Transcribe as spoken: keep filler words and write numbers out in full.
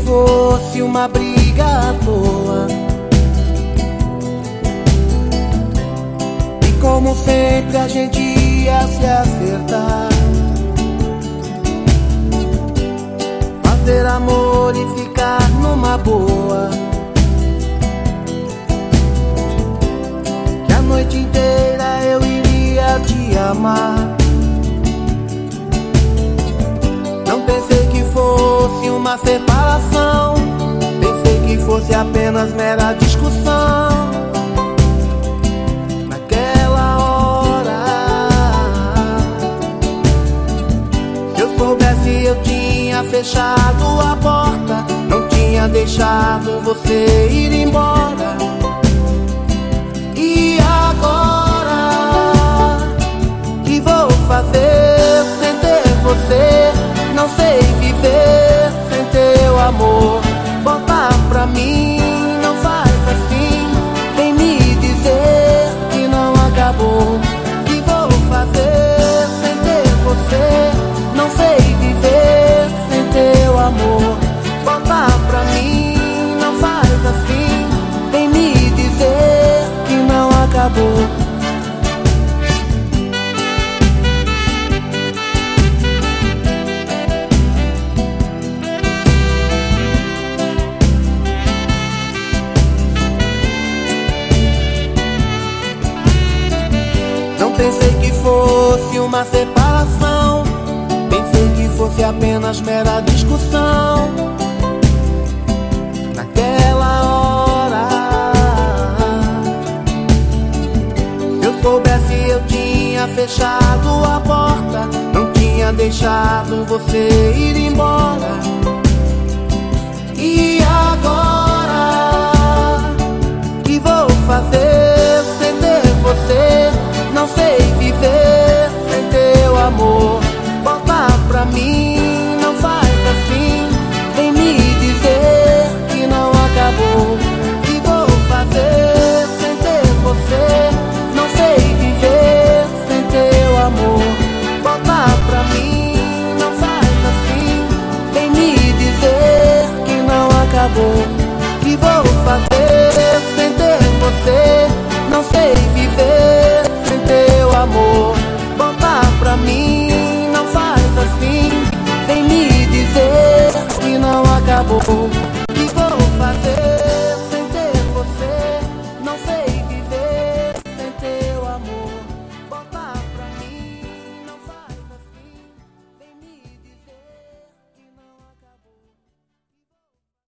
fosse uma briga à toa. E como sempre a gente ia se acertar, fazer amor e ficar numa boa, que a noite inteira eu iria te amar. Não pensei que fosse uma separação, pensei que fosse apenas mera discussão. Naquela hora, se eu soubesse eu tinha fechado a porta, não tinha deixado você ir embora. E agora, que vou fazer sem ter você? Não sei viver sem teu amor. Volta pra mim, não faz assim, vem me dizer que não acabou. Que vou fazer sem ter você? Não sei viver sem teu amor. Volta pra mim, não faz assim, vem me dizer que não acabou. Não pensei que fosse uma separação, pensei que fosse apenas mera discussão. Naquela hora, se eu soubesse eu tinha fechado a porta, não tinha deixado você ir embora. E agora, que vou fazer sem ter você? Não sei viver sem teu amor. Volta pra mim, não faz assim, vem me dizer que não acabou. Que vou fazer sem ter você? Não sei viver sem teu amor. Volta pra mim, não faz assim, vem me dizer que não acabou. Que vou fazer sem ter você? Não sei viver sem teu amor. Volta pra mim, não faz assim, vem me dizer que não acabou.